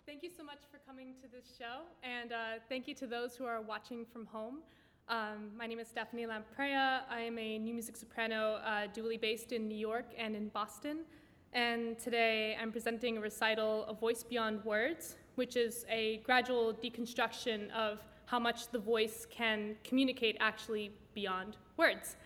Thank you so much for coming to this show, and thank you to those who are watching from home. My name is Stephanie Lampreia. I am a new music soprano dually based in New York and in Boston, and today I'm presenting a recital of Voice Beyond Words, which is a gradual deconstruction of how much the voice can communicate actually beyond words.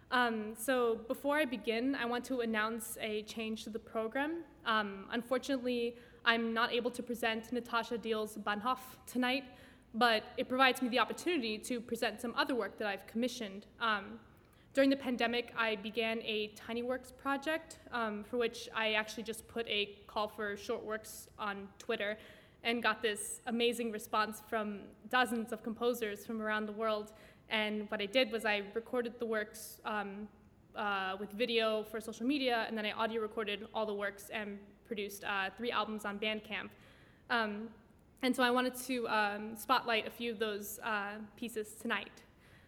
So before I begin, I want to announce a change to the program. Unfortunately, I'm not able to present Natasha Diehl's Bahnhof tonight, but it provides me the opportunity to present some other work that I've commissioned. During the pandemic, I began a TinyWorks project, for which I actually just put a call for short works on Twitter and got this amazing response from dozens of composers from around the world. And what I did was I recorded the works with video for social media, and then I audio recorded all the works and produced 3 albums on Bandcamp. And so I wanted to spotlight a few of those pieces tonight.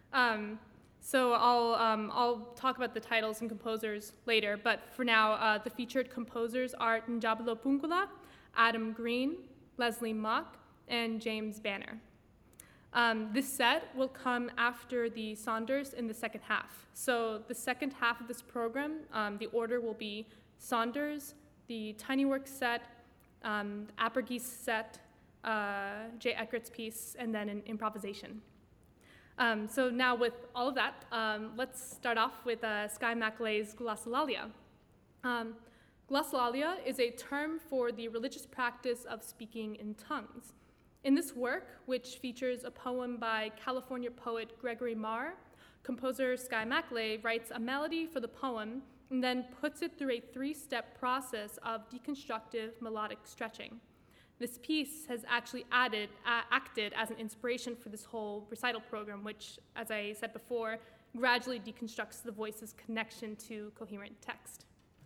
So I'll talk about the titles and composers later, but for now, the featured composers are Njabelo Pungula, Adam Green, Leslie Mock, and James Banner. This set will come after the Saunders in the second half. So the second half of this program, the order will be Saunders, the TinyWorks set, Apergeese set, Jay Eckert's piece, and then an improvisation. So now with all of that, let's start off with Skye Macalay's Glossolalia. Glossolalia is a term for the religious practice of speaking in tongues. In this work, which features a poem by California poet Gregory Marr, composer Skye Macalay writes a melody for the poem and then puts it through a 3-step process of deconstructive melodic stretching. This piece has actually acted as an inspiration for this whole recital program, which, as I said before, gradually deconstructs the voice's connection to coherent text.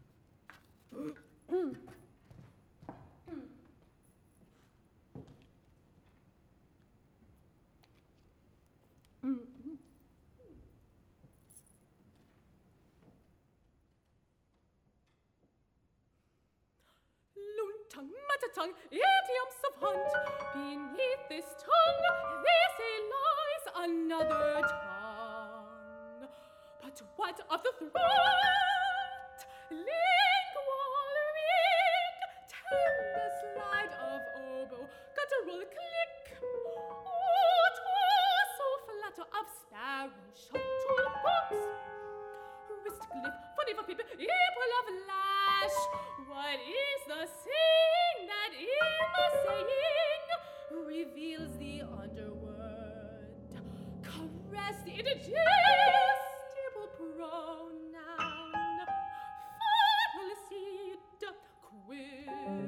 Tongue, matter tongue, idioms of hunt. Beneath this tongue, they say lies another tongue. But what of the throat? Lingual ring, tender slide of oboe, guttural click. Oh, torso flutter of sparrow, shuttle box. Wrist glyph, funny for people, equal of lash. What is the saying that in the saying reveals the underword? Caress the indigestible pronoun. Final seed, quill,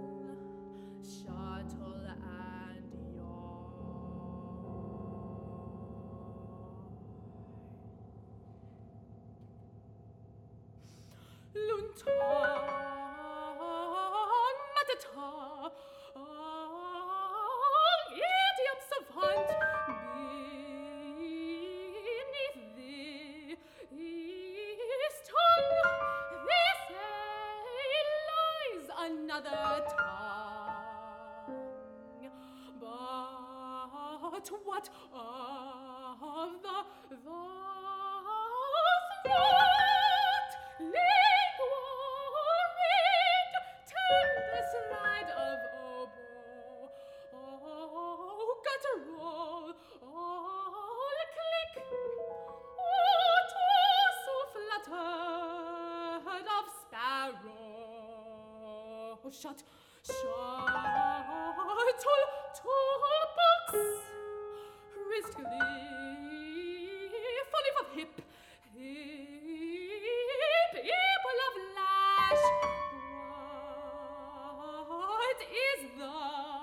shuttle and yawn. Lunton. Idioms of hunt beneath this tongue, they say lies another tongue. But what of the throat? Lingual ring, tender slide of oboe, oh, guttural, all click, oh, torso fluttered of sparrow, shuttle, toolbox, wrist glyph, olive of hip, apple of lash. What is the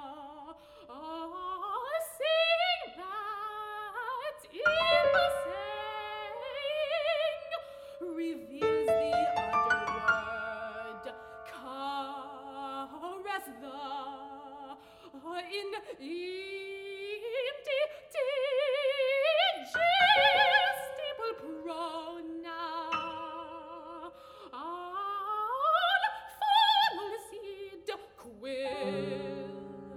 saying that in the saying reveals the underword? Caress the indigestible pronoun. All formal seed quill.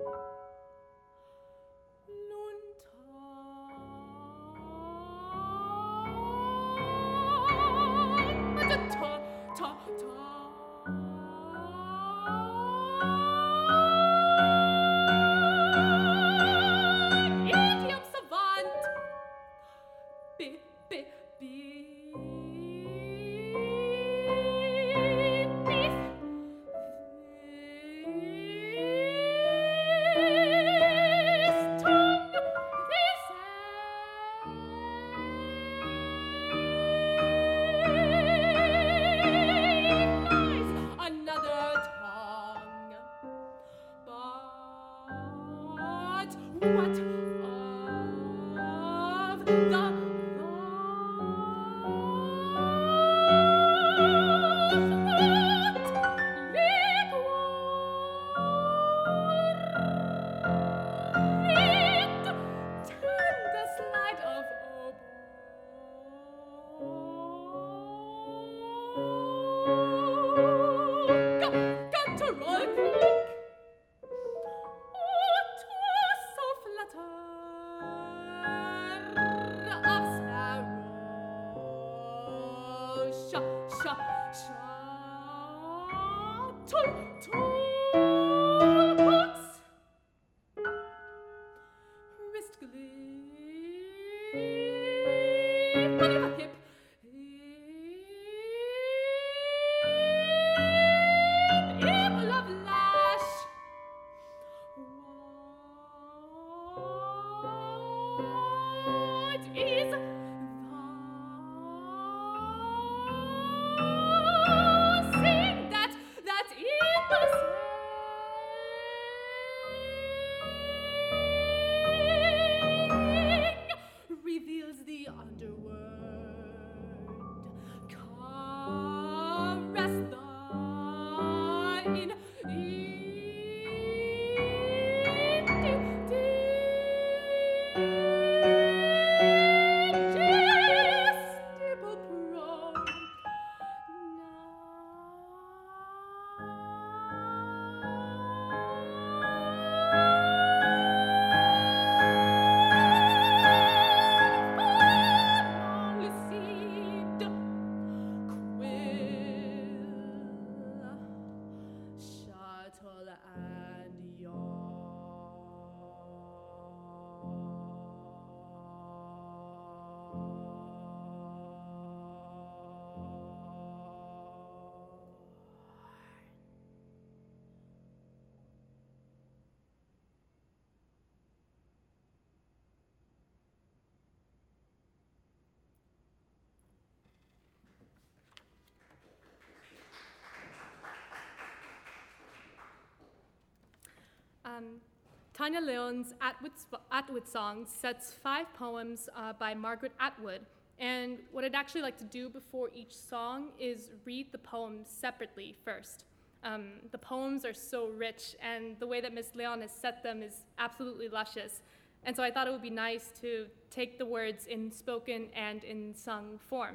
Tanya Leon's Atwood Song sets 5 poems by Margaret Atwood. And what I'd actually like to do before each song is read the poems separately first. The poems are so rich, and the way that Miss Leon has set them is absolutely luscious. And so I thought it would be nice to take the words in spoken and in sung form.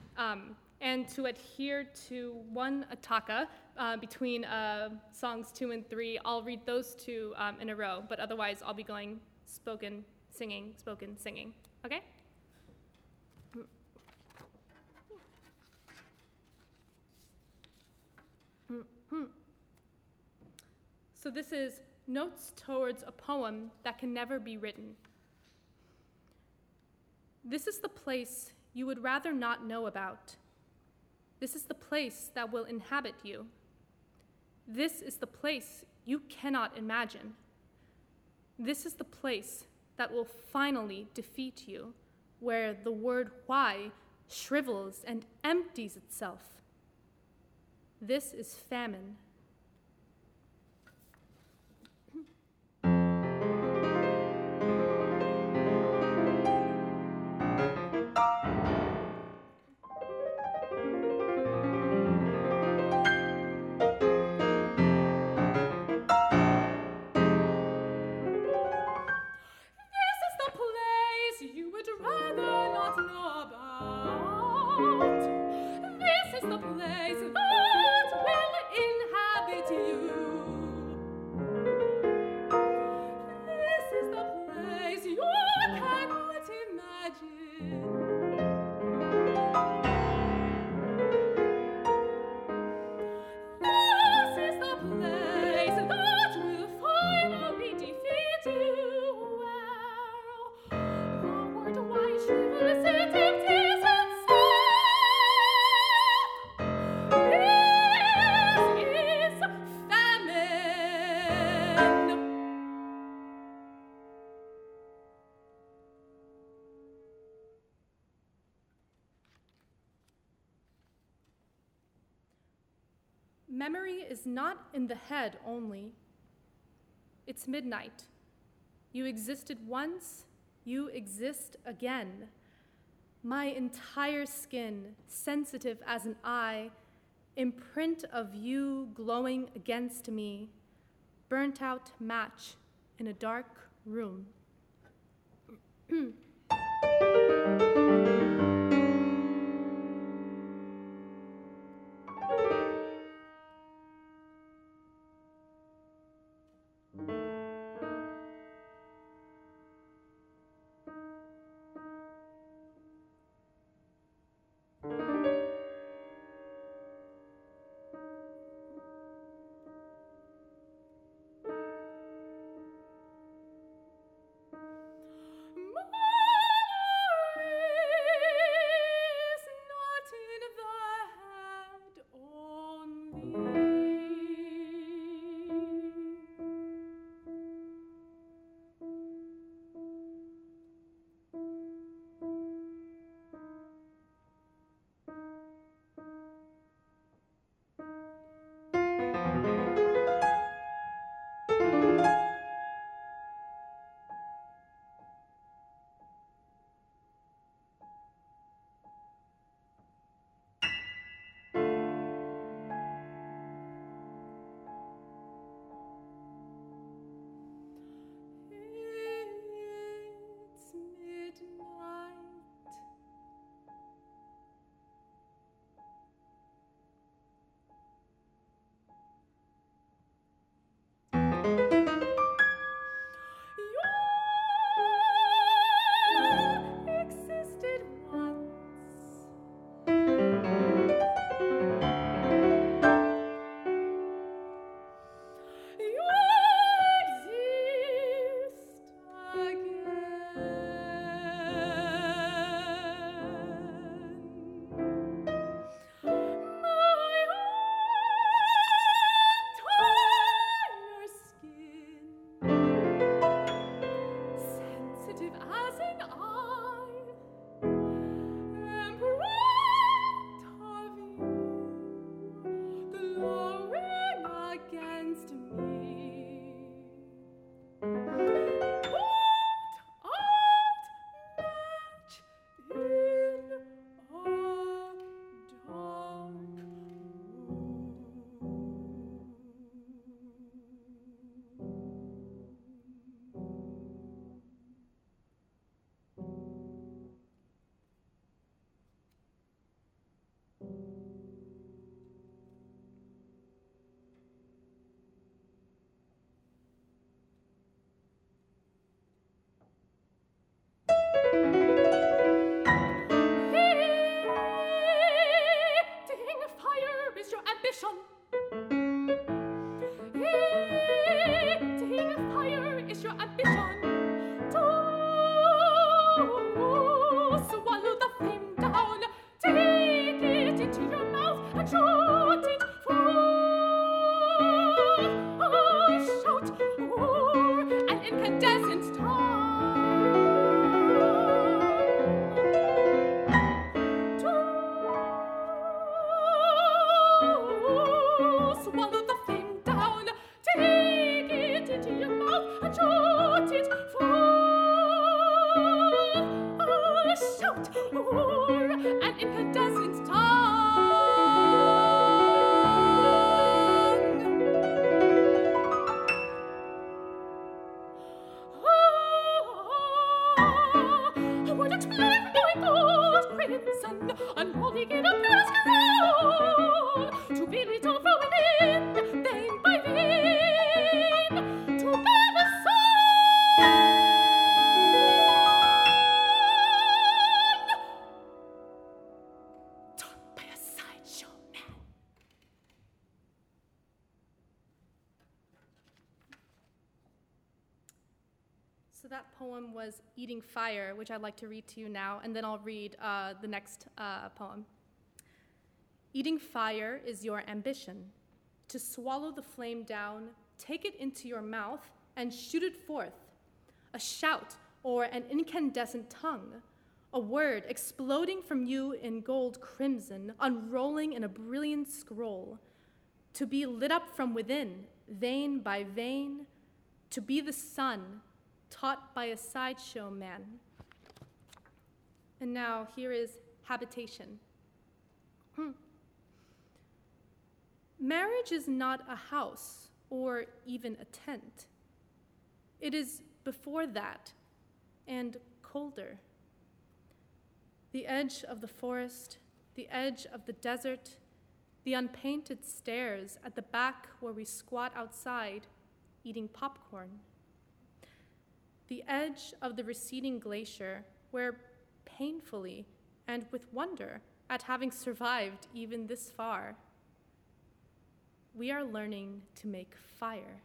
And to adhere to one ataka between songs 2 and 3, I'll read those 2 in a row, but otherwise I'll be going spoken, singing, okay? So this is Notes Towards a Poem That Can Never Be Written. This is the place you would rather not know about. This is the place that will inhabit you. This is the place you cannot imagine. This is the place that will finally defeat you, where the word why shrivels and empties itself. This is famine. This is the place that will inhabit Memory is not in the head only. It's midnight. You existed once, you exist again. My entire skin, sensitive as an eye, imprint of you glowing against me, burnt out match in a dark room. So that poem was Eating Fire, which I'd like to read to you now, and then I'll read the next poem. Eating fire is your ambition. To swallow the flame down, take it into your mouth, and shoot it forth. A shout or an incandescent tongue, a word exploding from you in gold crimson, unrolling in a brilliant scroll. to be lit up from within, vein by vein, to be the sun taught by a sideshow man. And now here is habitation. Marriage is not a house or even a tent. It is before that and colder. The edge of the forest, the edge of the desert, the unpainted stairs at the back where we squat outside eating popcorn. The edge of the receding glacier where painfully and with wonder at having survived even this far, we are learning to make fire.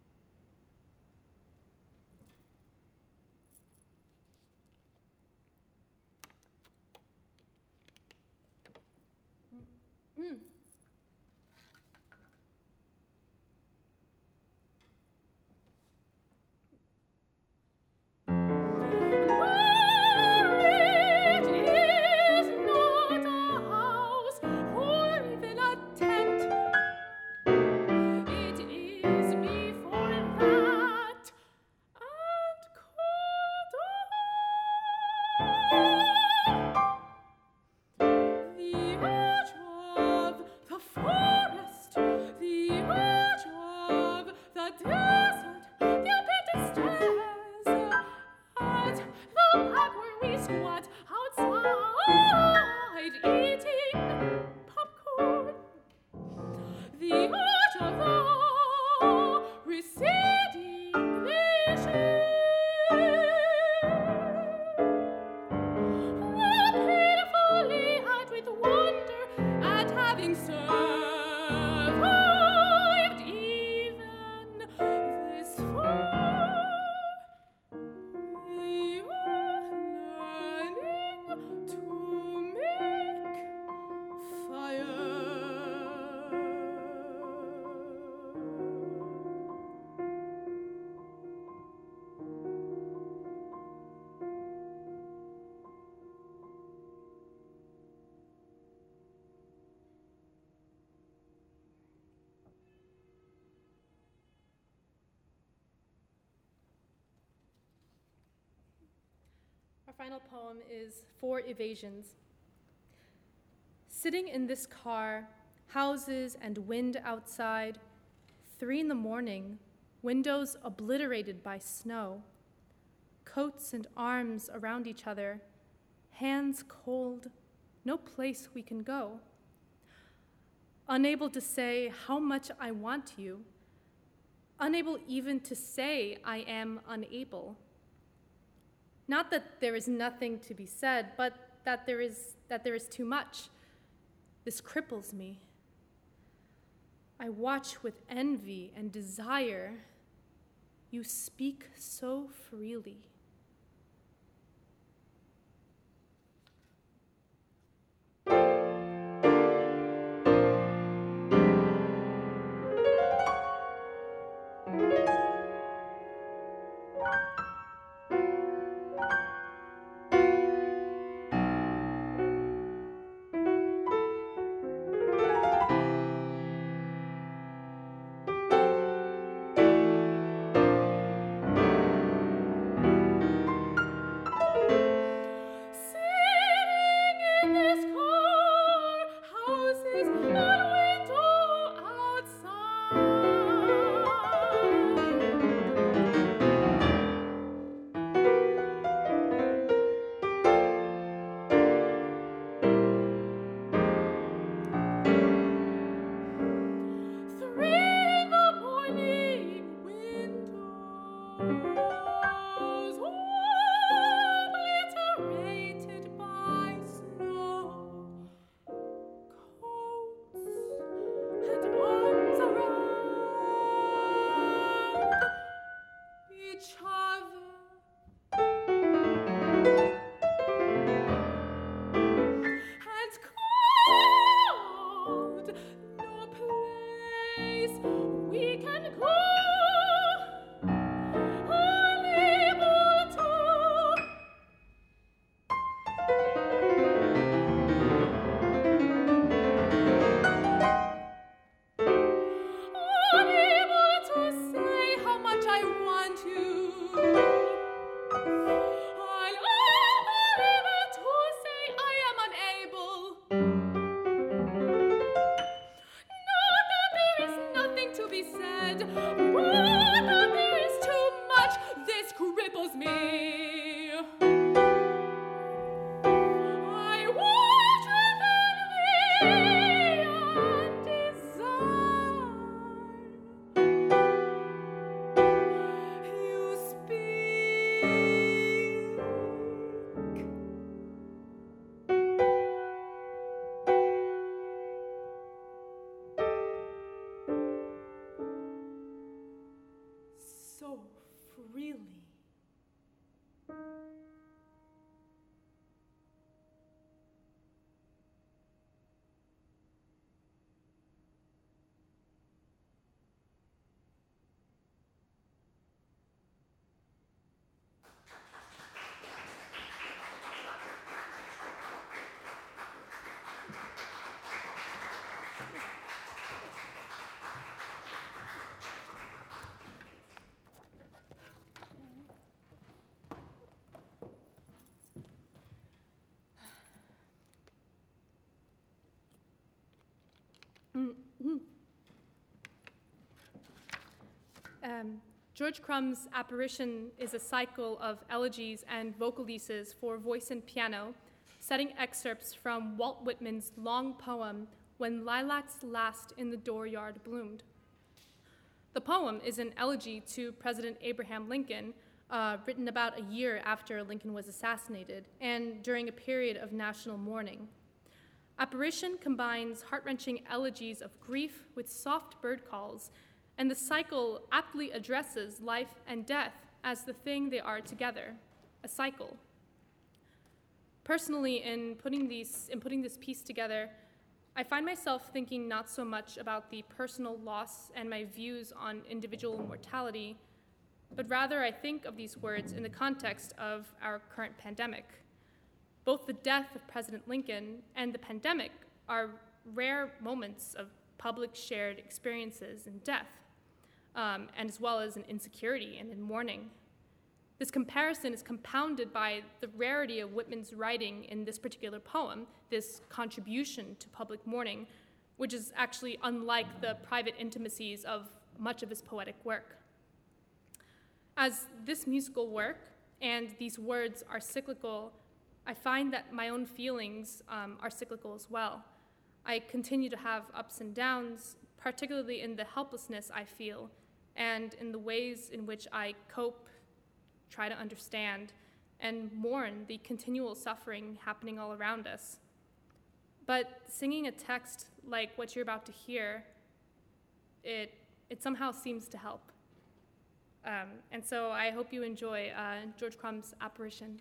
Our final poem is 4 Evasions. Sitting in this car, houses and wind outside, 3 a.m, windows obliterated by snow, coats and arms around each other, hands cold, no place we can go. Unable to say how much I want you, unable even to say I am unable. Not that there is nothing to be said, but that there is too much. This cripples me. I watch with envy and desire. You speak so freely. me. I watch within thee and desire. You speak. So freely. George Crumb's Apparition is a cycle of elegies and vocalises for voice and piano, setting excerpts from Walt Whitman's long poem, When Lilacs Last in the Dooryard Bloomed. The poem is an elegy to President Abraham Lincoln, written about a year after Lincoln was assassinated, and during a period of national mourning. Apparition combines heart-wrenching elegies of grief with soft bird calls, and the cycle aptly addresses life and death as the thing they are together, a cycle. Personally, in putting this piece together, I find myself thinking not so much about the personal loss and my views on individual mortality, but rather I think of these words in the context of our current pandemic. Both the death of President Lincoln and the pandemic are rare moments of public shared experiences in death, and as well as in insecurity and in mourning. This comparison is compounded by the rarity of Whitman's writing in this particular poem, this contribution to public mourning, which is actually unlike the private intimacies of much of his poetic work. As this musical work and these words are cyclical, I find that my own feelings are cyclical as well. I continue to have ups and downs, particularly in the helplessness I feel and in the ways in which I cope, try to understand, and mourn the continual suffering happening all around us. But singing a text like what you're about to hear, it somehow seems to help. And so I hope you enjoy George Crumb's Apparition.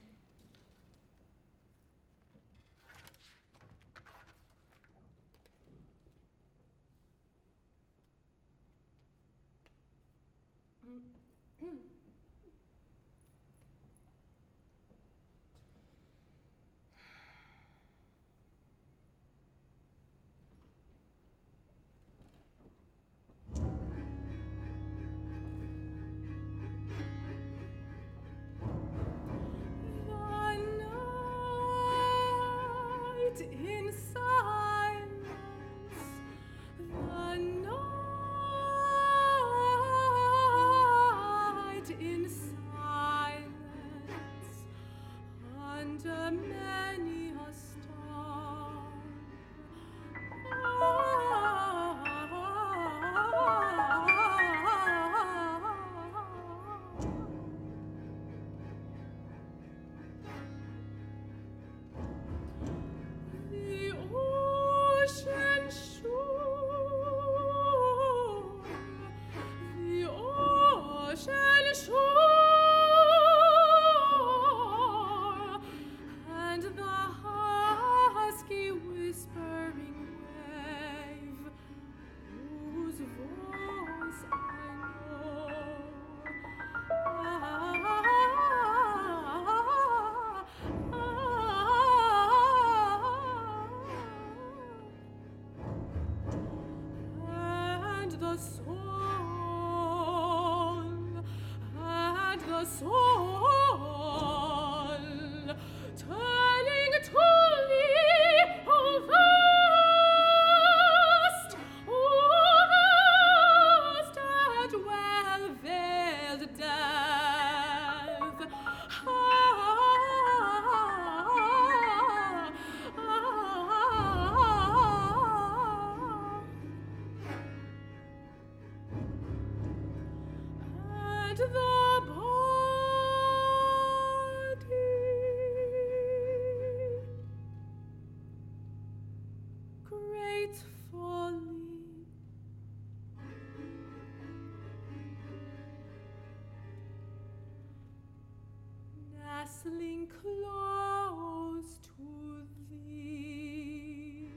nestling close to thee.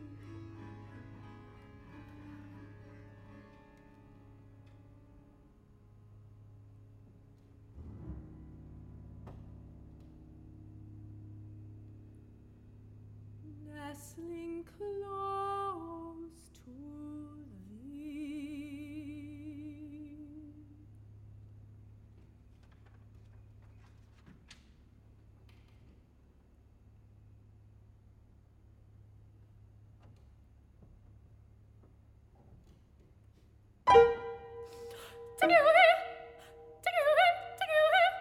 Nestling close to thee. Take it away! Take it away! Take it away!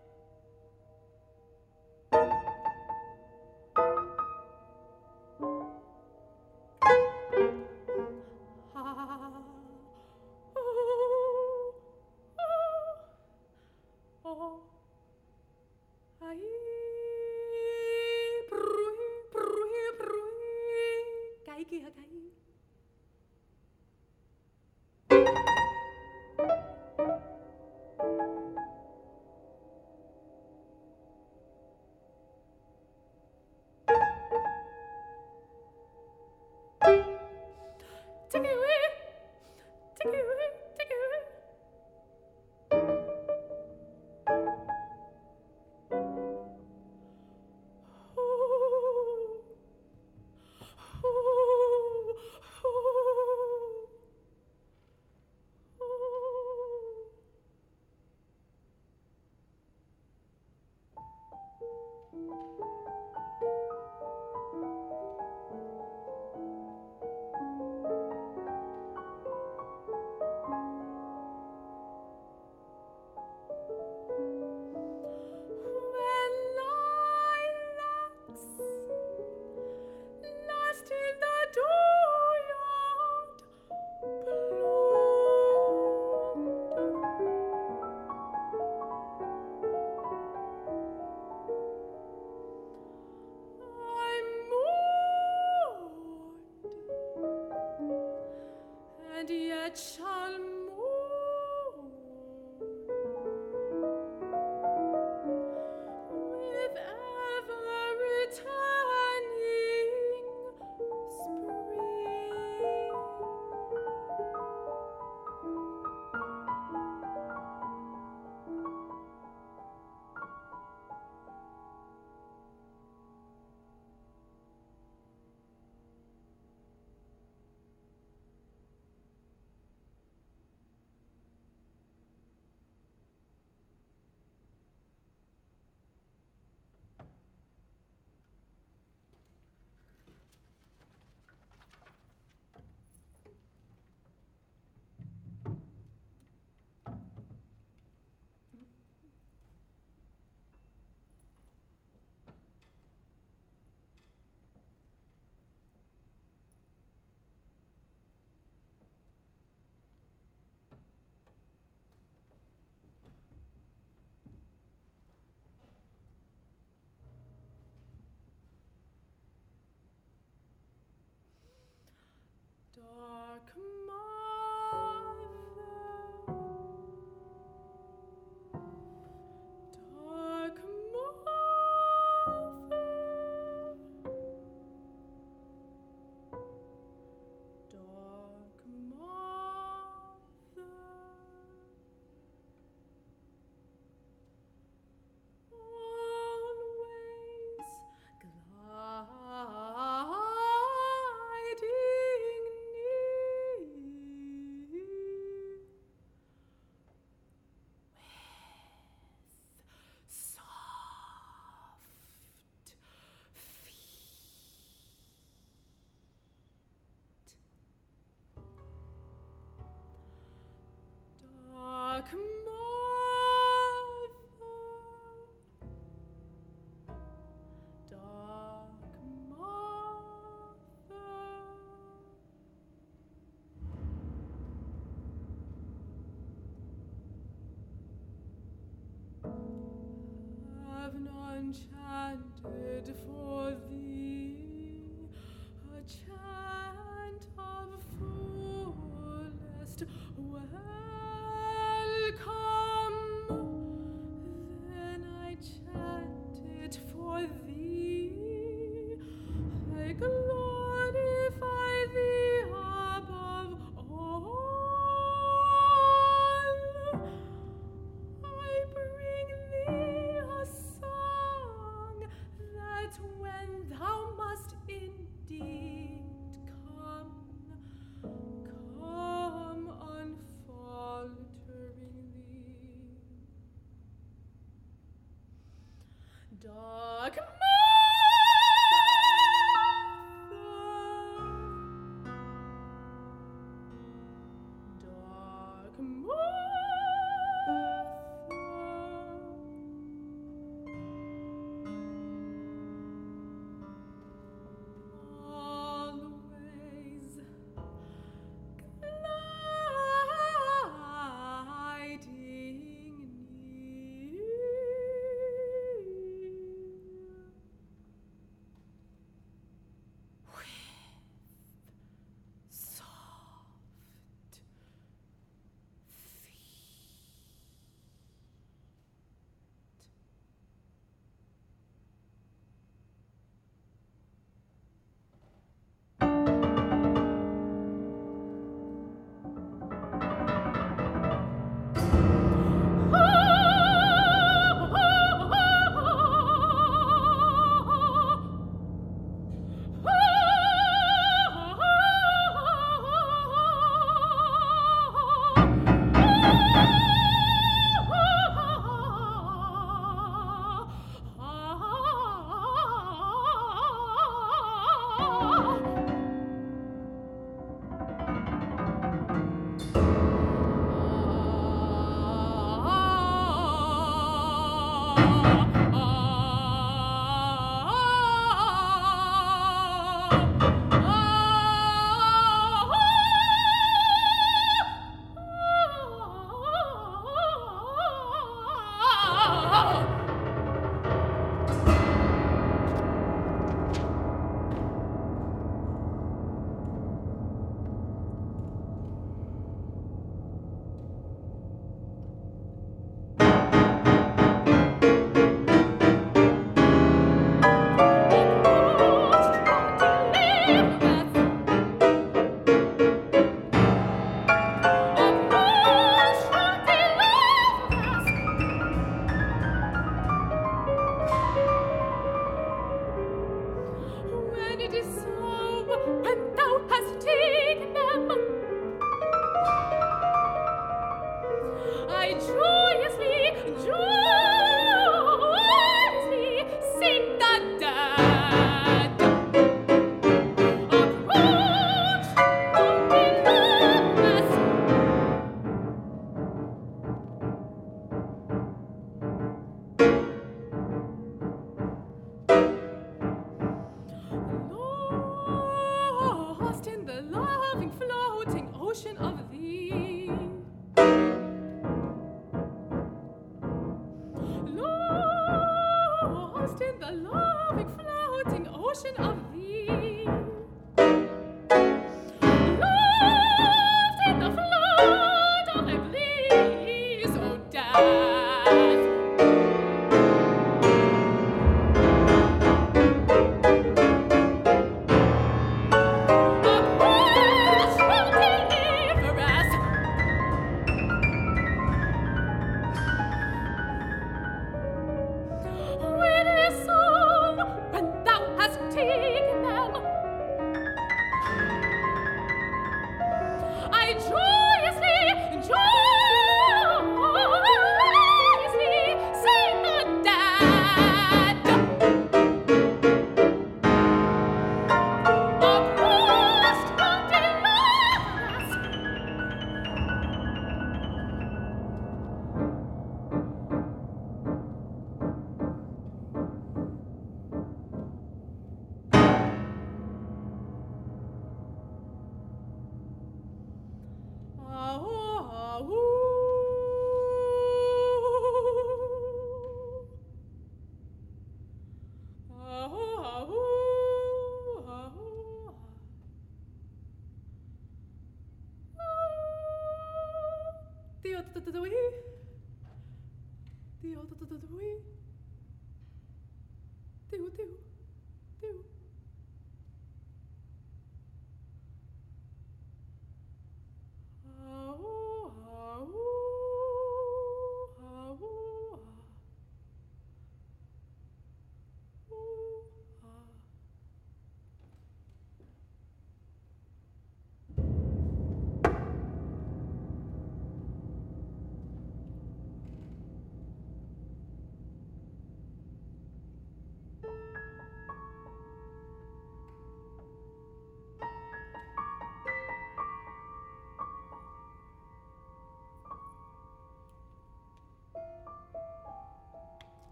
Take it away! Take it away! Take it away! And yet shall mourn with ever-returning spring. Dark mother, dark mother, dark mother, always gliding soft feet. Dark mother, dark mother, have none chanted for thee a chant of fullest welcome? Then I chant it for Dark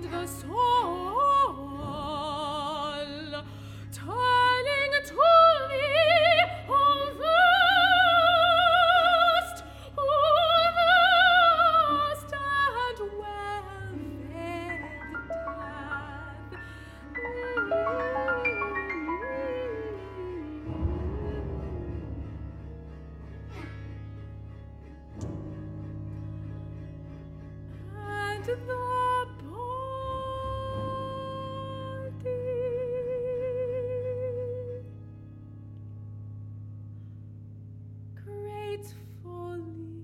the soul, turning to thee, O vast and well-fed and the body gratefully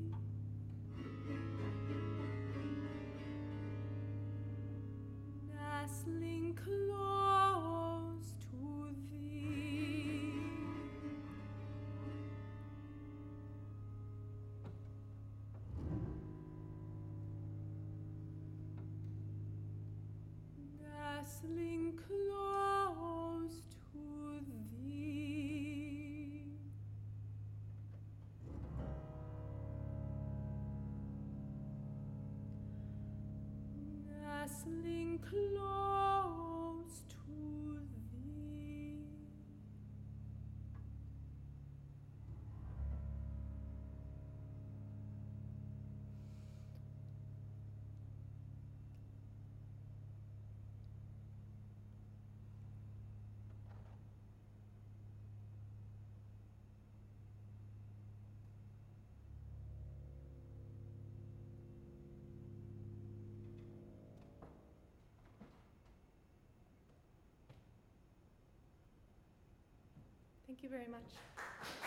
nestling close to thee. Nestling close to thee. Nestling close to thee. Thank you very much.